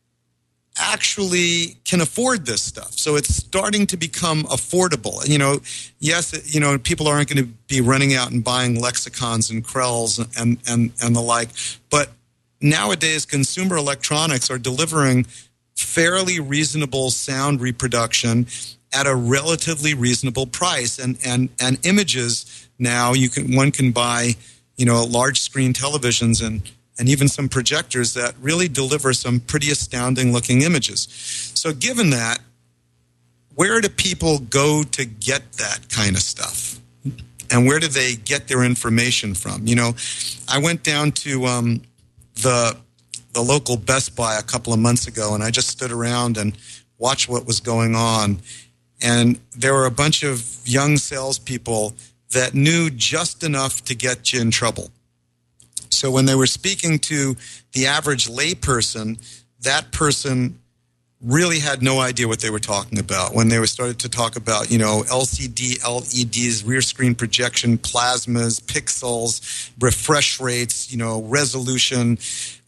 actually can afford this stuff. So it's starting to become affordable. Yes, people aren't going to be running out and buying lexicons and Krells and the like, but nowadays consumer electronics are delivering fairly reasonable sound reproduction at a relatively reasonable price, and images now one can buy large screen televisions and even some projectors that really deliver some pretty astounding looking images. So given that, where do people go to get that kind of stuff? And where do they get their information from? I went down to the local Best Buy a couple of months ago, and I just stood around and watched what was going on. And there were a bunch of young salespeople that knew just enough to get you in trouble. So when they were speaking to the average layperson, that person really had no idea what they were talking about. When they were started to talk about, LCD, LEDs, rear screen projection, plasmas, pixels, refresh rates, resolution,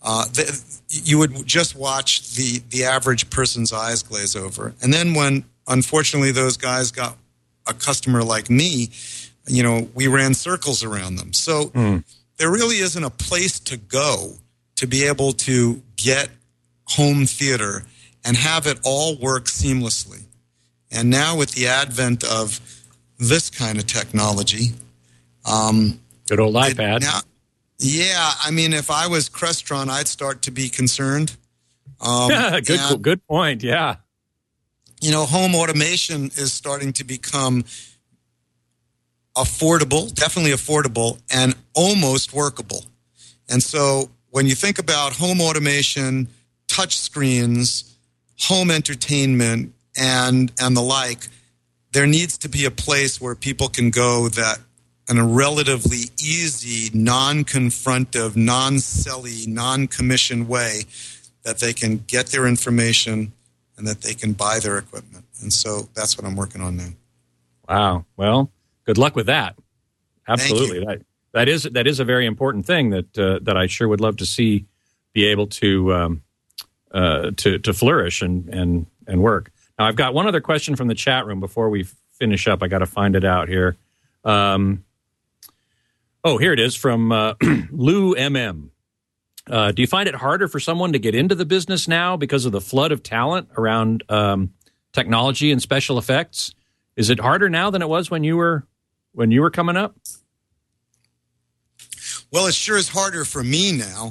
you would just watch the average person's eyes glaze over. And then when, unfortunately, those guys got a customer like me, we ran circles around them. So there really isn't a place to go to be able to get home theater and have it all work seamlessly. And now with the advent of this kind of technology, good old iPad. If I was Crestron, I'd start to be concerned. Good point. Yeah. Home automation is starting to become affordable, definitely affordable, and almost workable. And so when you think about home automation, touch screens, home entertainment, and the like, there needs to be a place where people can go that in a relatively easy, non-confrontive, non-selly, non-commission way that they can get their information and that they can buy their equipment. And so that's what I'm working on now. Wow. Well, good luck with that. Absolutely. That is a very important thing that I sure would love to see be able to flourish and work. Now, I've got one other question from the chat room before we finish up. I got to find it out here. Here it is from Lou MM. Do you find it harder for someone to get into the business now because of the flood of talent around technology and special effects? Is it harder now than it was when you were coming up? Well, it sure is harder for me now.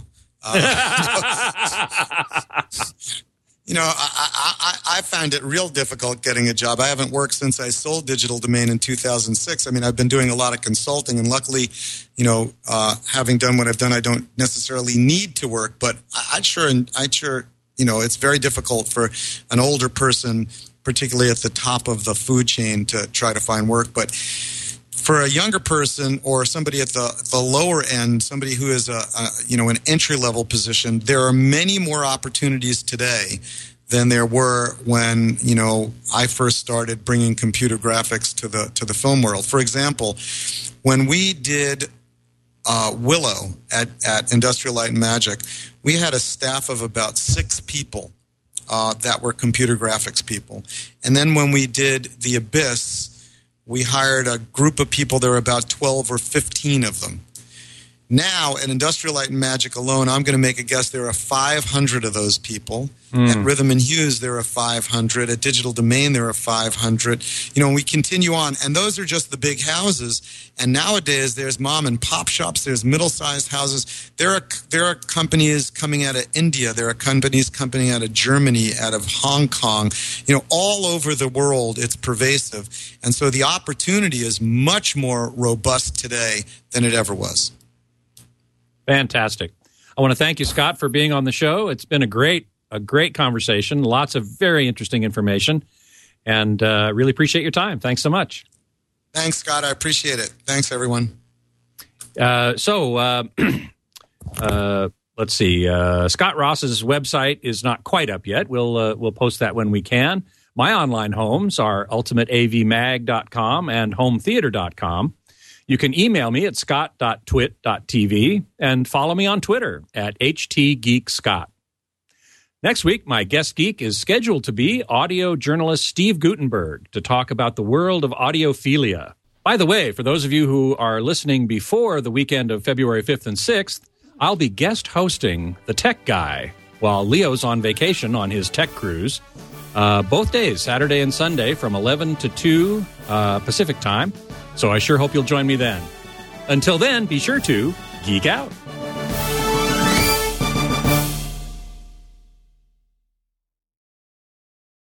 I find it real difficult getting a job. I haven't worked since I sold Digital Domain in 2006. I mean, I've been doing a lot of consulting, and luckily, having done what I've done, I don't necessarily need to work. But I'd sure, it's very difficult for an older person, particularly at the top of the food chain, to try to find work. But for a younger person or somebody at the lower end, somebody who is an entry-level position, there are many more opportunities today than there were when, I first started bringing computer graphics to the film world. For example, when we did Willow at Industrial Light and Magic, we had a staff of about 6 people that were computer graphics people. And then when we did The Abyss, we hired a group of people. There were about 12 or 15 of them. Now, at Industrial Light and Magic alone, I'm going to make a guess there are 500 of those people. At Rhythm and Hues, there are 500. At Digital Domain, there are 500. And we continue on. And those are just the big houses. And nowadays, there's mom and pop shops. There's middle-sized houses. There are companies coming out of India. There are companies coming out of Germany, out of Hong Kong. All over the world, it's pervasive. And so the opportunity is much more robust today than it ever was. Fantastic. I want to thank you, Scott, for being on the show. It's been a great conversation. Lots of very interesting information, and really appreciate your time. Thanks so much. Thanks, Scott. I appreciate it. Thanks, everyone. Let's see. Scott Ross's website is not quite up yet. We'll post that when we can. My online homes are ultimateavmag.com and hometheater.com. You can email me at scott.twit.tv and follow me on Twitter at htgeekscott. Next week, my guest geek is scheduled to be audio journalist Steve Gutenberg to talk about the world of audiophilia. By the way, for those of you who are listening before the weekend of February 5th and 6th, I'll be guest hosting The Tech Guy while Leo's on vacation on his tech cruise. Both days, Saturday and Sunday, from 11 to 2 Pacific time. So I sure hope you'll join me then. Until then, be sure to geek out.